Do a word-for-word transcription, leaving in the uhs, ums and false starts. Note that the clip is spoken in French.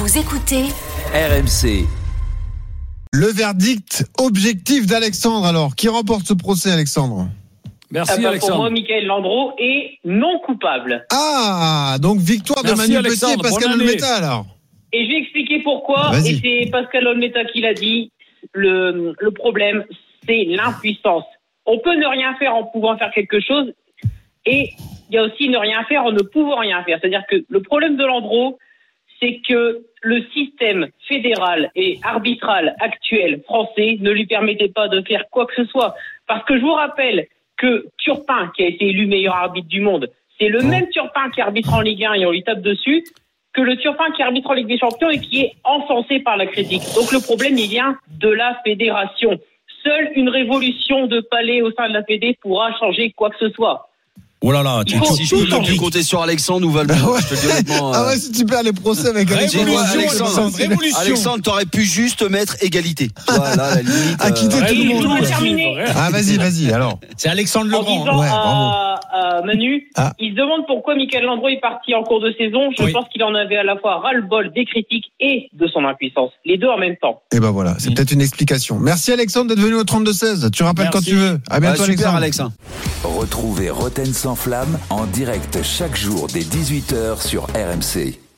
Vous écoutez R M C. Le verdict objectif d'Alexandre, alors. Qui remporte ce procès, Alexandre ? Merci, ah bah Alexandre. Pour moi, Michael Landreau est non coupable. Ah, donc victoire Merci, de Manu Alexandre. Petit et Pascal Bonne année. Olmeta, alors. Et je vais expliquer pourquoi. Vas-y. Et c'est Pascal Olmeta qui l'a dit. Le, le problème, c'est l'impuissance. On peut ne rien faire en pouvant faire quelque chose. Et il y a aussi ne rien faire en ne pouvant rien faire. C'est-à-dire que le problème de Landreau, c'est que le système fédéral et arbitral actuel français ne lui permettait pas de faire quoi que ce soit. Parce que je vous rappelle que Turpin, qui a été élu meilleur arbitre du monde, c'est le même Turpin qui arbitre en Ligue un et on lui tape dessus, que le Turpin qui arbitre en Ligue des Champions et qui est encensé par la critique. Donc le problème, il vient de la fédération. Seule une révolution de palais au sein de la Fédé pourra changer quoi que ce soit. Oh là là, tu, si je peux même plus compter sur Alexandre ou Valbon, Ah ouais. je te dis honnêtement. Ah ouais, si tu perds les procès avec Alexandre. Dis-moi, Révolution, Alexandre, Révolution. Alexandre, t'aurais pu juste mettre égalité. Voilà, à la limite. À quitter euh, tout le monde. on va terminer. Ah, vas-y, vas-y, alors. C'est Alexandre En Legrand. disant Ouais, à, à Manu, Ah. il se demande pourquoi Michael Landreau est parti en cours de saison. Je Oui. pense qu'il en avait à la fois ras-le-bol des critiques et de son impuissance. Les deux en même temps. Et ben voilà, c'est peut-être une explication. Merci Alexandre d'être venu au trente-deux seize. Tu rappelles Merci. quand tu veux. À bientôt, bah, super, Alexandre. Alex. Retrouvez Roten sans flamme en direct chaque jour dès dix-huit heures sur R M C.